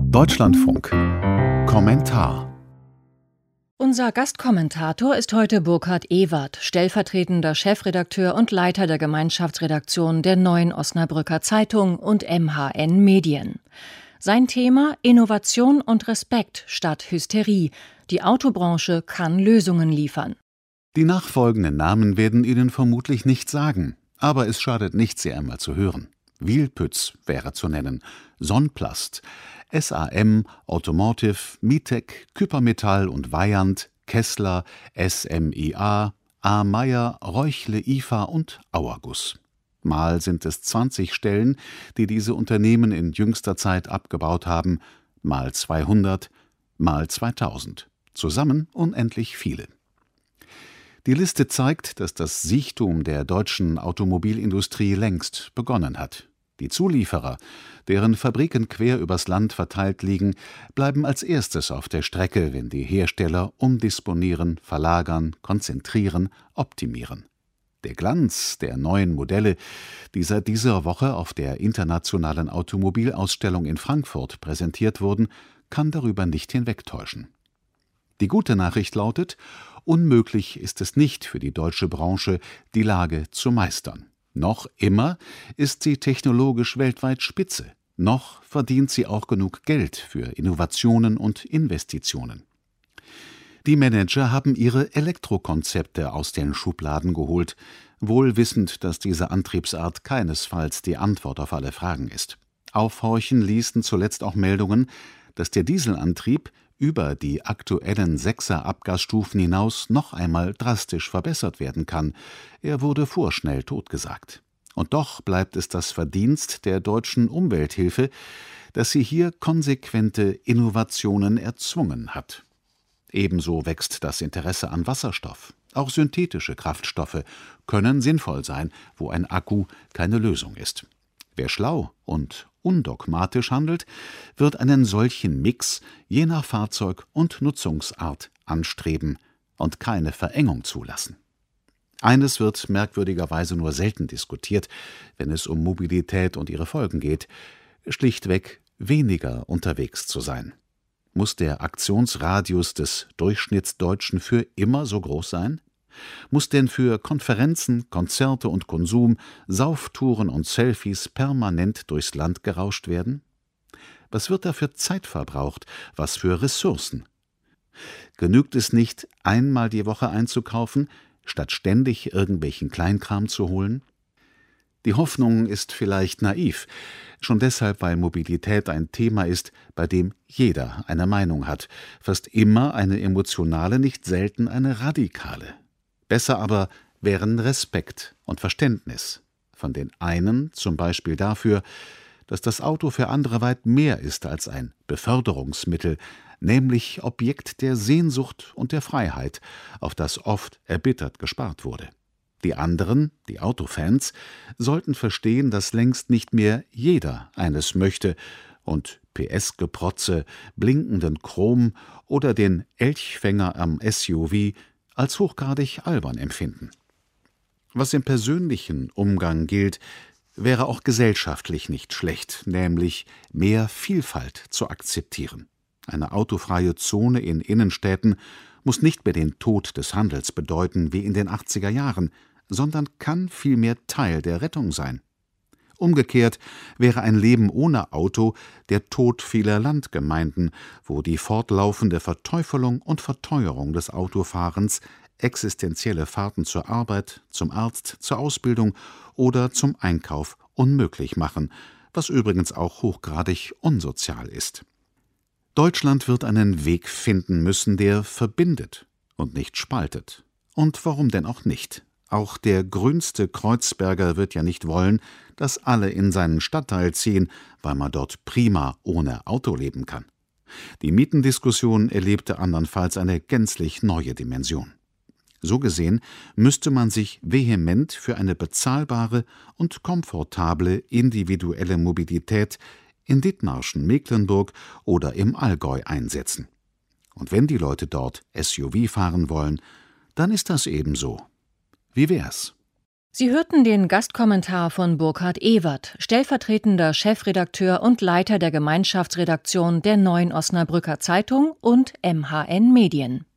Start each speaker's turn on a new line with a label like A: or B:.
A: Deutschlandfunk Kommentar.
B: Unser Gastkommentator ist heute Burkhard Ewert, stellvertretender Chefredakteur und Leiter der Gemeinschaftsredaktion der Neuen Osnabrücker Zeitung und MHN Medien. Sein Thema: Innovation und Respekt statt Hysterie. Die Autobranche kann Lösungen liefern.
A: Die nachfolgenden Namen werden Ihnen vermutlich nichts sagen, aber es schadet nicht, sie einmal zu hören. Wielpütz wäre zu nennen, Sonplast, SAM, Automotive, Mitec, Kypermetall und Weyand, Kessler, SMIA, A. Meyer, Reuchle IFA und Auerguss. Mal sind es 20 Stellen, die diese Unternehmen in jüngster Zeit abgebaut haben, mal 200, mal 2000. Zusammen unendlich viele. Die Liste zeigt, dass das Siechtum der deutschen Automobilindustrie längst begonnen hat. Die Zulieferer, deren Fabriken quer übers Land verteilt liegen, bleiben als erstes auf der Strecke, wenn die Hersteller umdisponieren, verlagern, konzentrieren, optimieren. Der Glanz der neuen Modelle, die seit dieser Woche auf der Internationalen Automobilausstellung in Frankfurt präsentiert wurden, kann darüber nicht hinwegtäuschen. Die gute Nachricht lautet: Unmöglich ist es nicht für die deutsche Branche, die Lage zu meistern. Noch immer ist sie technologisch weltweit Spitze. Noch verdient sie auch genug Geld für Innovationen und Investitionen. Die Manager haben ihre Elektrokonzepte aus den Schubladen geholt, wohl wissend, dass diese Antriebsart keinesfalls die Antwort auf alle Fragen ist. Aufhorchen ließen zuletzt auch Meldungen, dass der Dieselantrieb über die aktuellen 6er Abgasstufen hinaus noch einmal drastisch verbessert werden kann. Er wurde vorschnell totgesagt. Und doch bleibt es das Verdienst der deutschen Umwelthilfe, dass sie hier konsequente Innovationen erzwungen hat. Ebenso wächst das Interesse an Wasserstoff. Auch synthetische Kraftstoffe können sinnvoll sein, wo ein Akku keine Lösung ist. Wer schlau und undogmatisch handelt, wird einen solchen Mix je nach Fahrzeug und Nutzungsart anstreben und keine Verengung zulassen. Eines wird merkwürdigerweise nur selten diskutiert, wenn es um Mobilität und ihre Folgen geht: schlichtweg weniger unterwegs zu sein. Muss der Aktionsradius des Durchschnittsdeutschen für immer so groß sein? Muss denn für Konferenzen, Konzerte und Konsum, Sauftouren und Selfies permanent durchs Land gerauscht werden? Was wird da für Zeit verbraucht, was für Ressourcen? Genügt es nicht, einmal die Woche einzukaufen, statt ständig irgendwelchen Kleinkram zu holen? Die Hoffnung ist vielleicht naiv, schon deshalb, weil Mobilität ein Thema ist, bei dem jeder eine Meinung hat, fast immer eine emotionale, nicht selten eine radikale. Besser aber wären Respekt und Verständnis. Von den einen zum Beispiel dafür, dass das Auto für andere weit mehr ist als ein Beförderungsmittel, nämlich Objekt der Sehnsucht und der Freiheit, auf das oft erbittert gespart wurde. Die anderen, die Autofans, sollten verstehen, dass längst nicht mehr jeder eines möchte und PS-Geprotze, blinkenden Chrom oder den Elchfänger am SUV als hochgradig albern empfinden. Was im persönlichen Umgang gilt, wäre auch gesellschaftlich nicht schlecht, nämlich mehr Vielfalt zu akzeptieren. Eine autofreie Zone in Innenstädten muss nicht mehr den Tod des Handels bedeuten wie in den 80er Jahren, sondern kann vielmehr Teil der Rettung sein. Umgekehrt wäre ein Leben ohne Auto der Tod vieler Landgemeinden, wo die fortlaufende Verteufelung und Verteuerung des Autofahrens existenzielle Fahrten zur Arbeit, zum Arzt, zur Ausbildung oder zum Einkauf unmöglich machen, was übrigens auch hochgradig unsozial ist. Deutschland wird einen Weg finden müssen, der verbindet und nicht spaltet. Und warum denn auch nicht? Auch der grünste Kreuzberger wird ja nicht wollen, dass alle in seinen Stadtteil ziehen, weil man dort prima ohne Auto leben kann. Die Mietendiskussion erlebte andernfalls eine gänzlich neue Dimension. So gesehen müsste man sich vehement für eine bezahlbare und komfortable individuelle Mobilität in Dithmarschen, Mecklenburg oder im Allgäu einsetzen. Und wenn die Leute dort SUV fahren wollen, dann ist das eben so. Wie wär's?
B: Sie hörten den Gastkommentar von Burkhard Ewert, stellvertretender Chefredakteur und Leiter der Gemeinschaftsredaktion der Neuen Osnabrücker Zeitung und MHN Medien.